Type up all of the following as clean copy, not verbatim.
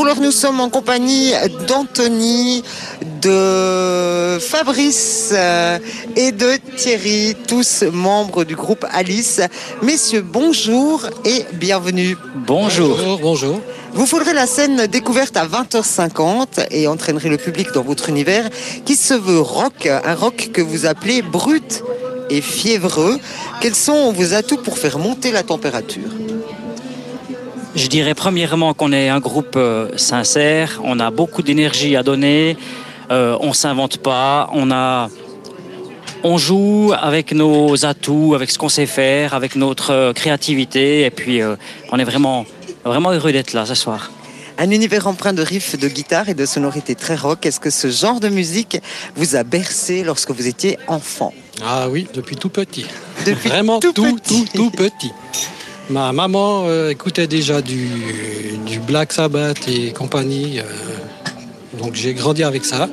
Pour l'heure, nous sommes en compagnie d'Anthony, de Fabrice et de Thierry, tous membres du groupe Alice. Messieurs, bonjour et bienvenue. Bonjour. Bonjour. Vous foudrez la scène découverte à 20h50 et entraînerez le public dans votre univers qui se veut rock, un rock que vous appelez brut et fiévreux. Quels sont vos atouts pour faire monter la température ? Je dirais premièrement qu'on est un groupe sincère, on a beaucoup d'énergie à donner, on s'invente pas, on joue avec nos atouts, avec ce qu'on sait faire, avec notre créativité, et puis on est vraiment heureux d'être là ce soir. Un univers empreint de riffs, de guitare et de sonorités très rock. Est-ce que ce genre de musique vous a bercé lorsque vous étiez enfant ? Ah oui, depuis tout petit. Depuis vraiment tout petit. Ma maman écoutait déjà du Black Sabbath et compagnie, donc j'ai grandi avec ça.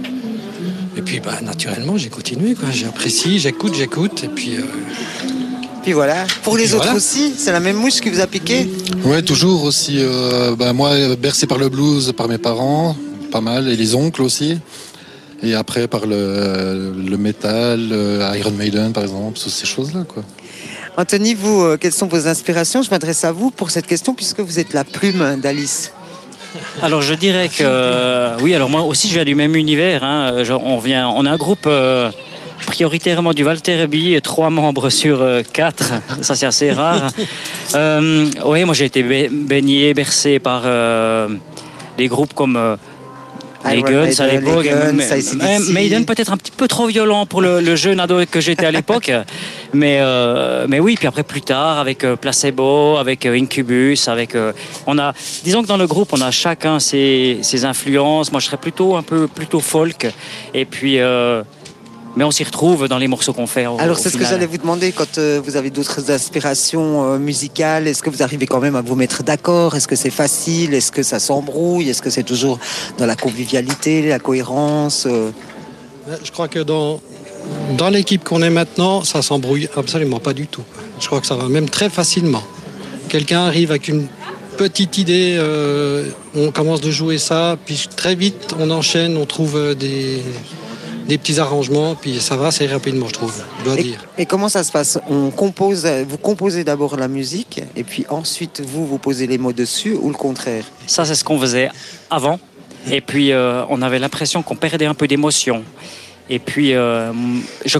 Et puis naturellement j'ai continué, quoi. J'ai apprécié, j'écoute, et puis... Puis voilà. Pour les autres aussi, c'est la même mouche qui vous a piqué ? Ouais, toujours aussi. Moi, bercé par le blues, par mes parents, pas mal, et les oncles aussi. Et après par le métal, Iron Maiden par exemple, toutes ces choses-là, quoi. Anthony, vous, quelles sont vos inspirations ? Je m'adresse à vous pour cette question puisque vous êtes la plume d'Alice. Alors je dirais que oui. Alors moi aussi je viens du même univers. Hein. On est un groupe prioritairement du Valterby, 3 membres sur 4. Ça c'est assez rare. Oui, moi j'ai été bercé par des groupes comme les Guns à l'époque. Maiden peut-être un petit peu trop violent pour le jeune ado que j'étais à l'époque. Mais oui, puis après plus tard avec Placebo, avec Incubus, disons que dans le groupe on a chacun ses influences. Moi je serais plutôt folk, et puis mais on s'y retrouve dans les morceaux qu'on fait. Alors c'est ce que j'allais vous demander, quand vous avez d'autres aspirations musicales, est-ce que vous arrivez quand même à vous mettre d'accord ? Est-ce que c'est facile ? Est-ce que ça s'embrouille ? Est-ce que c'est toujours dans la convivialité, la cohérence ? Je crois que dans l'équipe qu'on est maintenant, ça s'embrouille absolument pas du tout. Je crois que ça va même très facilement. Quelqu'un arrive avec une petite idée, on commence de jouer ça, puis très vite on enchaîne, on trouve des petits arrangements, puis ça va assez rapidement, je trouve, je dois dire. Et comment ça se passe ? Vous composez d'abord la musique, et puis ensuite vous posez les mots dessus, ou le contraire ? Ça, c'est ce qu'on faisait avant, et puis on avait l'impression qu'on perdait un peu d'émotion. Et puis je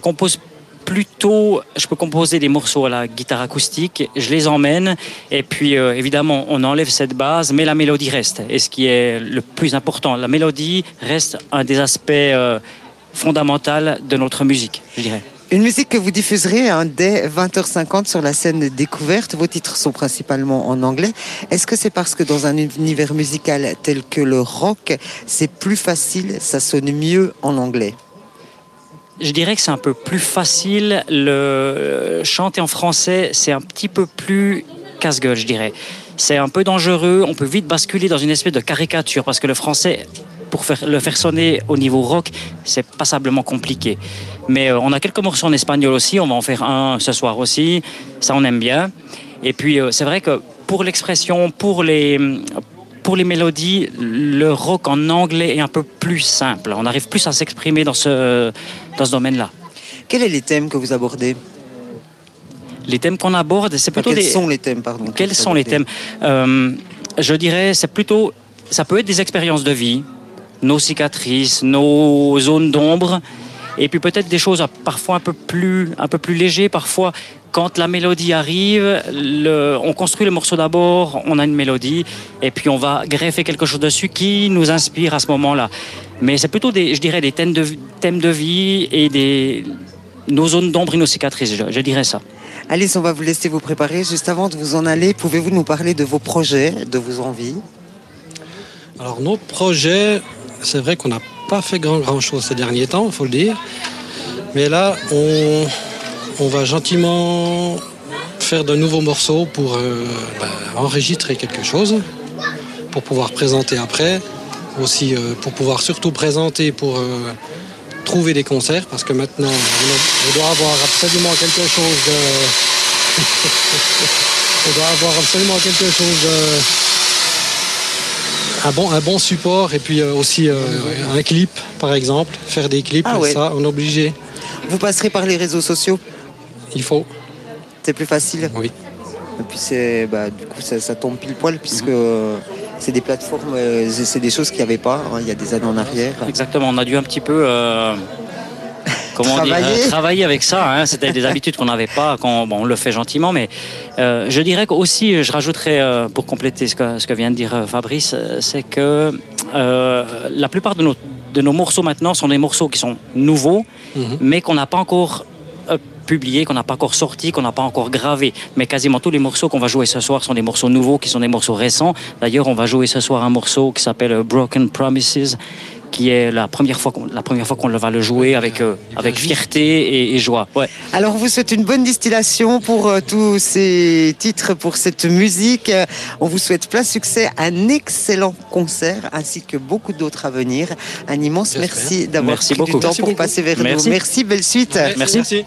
peux composer des morceaux à la guitare acoustique, je les emmène, et puis évidemment on enlève cette base, mais la mélodie reste. Et ce qui est le plus important, la mélodie reste un des aspects fondamentale de notre musique, je dirais. Une musique que vous diffuserez dès 20h50 sur la scène découverte. Vos titres sont principalement en anglais. Est-ce que c'est parce que dans un univers musical tel que le rock, c'est plus facile, ça sonne mieux en anglais ? Je dirais que c'est un peu plus facile. Chanter en français, c'est un petit peu plus casse-gueule, je dirais. C'est un peu dangereux, on peut vite basculer dans une espèce de caricature, parce que le français, pour le faire sonner au niveau rock, c'est passablement compliqué. Mais on a quelques morceaux en espagnol aussi, on va en faire un ce soir aussi, ça on aime bien. Et puis c'est vrai que pour l'expression, pour les mélodies, le rock en anglais est un peu plus simple. On arrive plus à s'exprimer dans ce domaine-là. Quels sont les thèmes que vous abordez ? Les thèmes qu'on aborde, c'est plutôt Quels sont les thèmes, pardon ? Quels sont les thèmes ? Je dirais, ça peut être des expériences de vie, nos cicatrices, nos zones d'ombre, et puis peut-être des choses parfois un peu plus légers. Parfois, quand la mélodie arrive, on construit le morceau d'abord, on a une mélodie, et puis on va greffer quelque chose dessus qui nous inspire à ce moment-là. Mais c'est plutôt des thèmes de vie et nos zones d'ombre et nos cicatrices, je dirais ça. Alice, on va vous laisser vous préparer. Juste avant de vous en aller, pouvez-vous nous parler de vos projets, de vos envies ? Alors nos projets, c'est vrai qu'on n'a pas fait grand-chose ces derniers temps, il faut le dire. Mais là, on va gentiment faire de nouveaux morceaux pour enregistrer quelque chose, pour pouvoir présenter après. Aussi pour pouvoir surtout présenter, pour trouver des concerts, parce que maintenant, on doit avoir absolument quelque chose de... on doit avoir absolument quelque chose un bon support et puis aussi un clip, par exemple. Faire des clips, ça, on est obligé. Vous passerez par les réseaux sociaux? Il faut. C'est plus facile? Oui. Et puis du coup, ça tombe pile poil puisque c'est des plateformes, c'est des choses qu'il n'y avait pas il y a des années en arrière. Exactement, on a dû un petit peu travailler avec ça. Hein. C'était des habitudes qu'on n'avait pas quand on le fait gentiment. Mais je dirais qu'aussi, je rajouterais pour compléter ce que vient de dire Fabrice, c'est que la plupart de nos morceaux maintenant sont des morceaux qui sont nouveaux, mais qu'on n'a pas encore publiés, qu'on n'a pas encore sortis, qu'on n'a pas encore gravés. Mais quasiment tous les morceaux qu'on va jouer ce soir sont des morceaux nouveaux, qui sont des morceaux récents. D'ailleurs, on va jouer ce soir un morceau qui s'appelle Broken Promises, qui est la première fois qu'on va le jouer avec fierté et joie. Ouais. Alors, on vous souhaite une bonne distillation pour tous ces titres, pour cette musique. On vous souhaite plein succès, un excellent concert, ainsi que beaucoup d'autres à venir. Un immense merci d'avoir pris du temps pour passer vers nous. Merci, belle suite. Merci.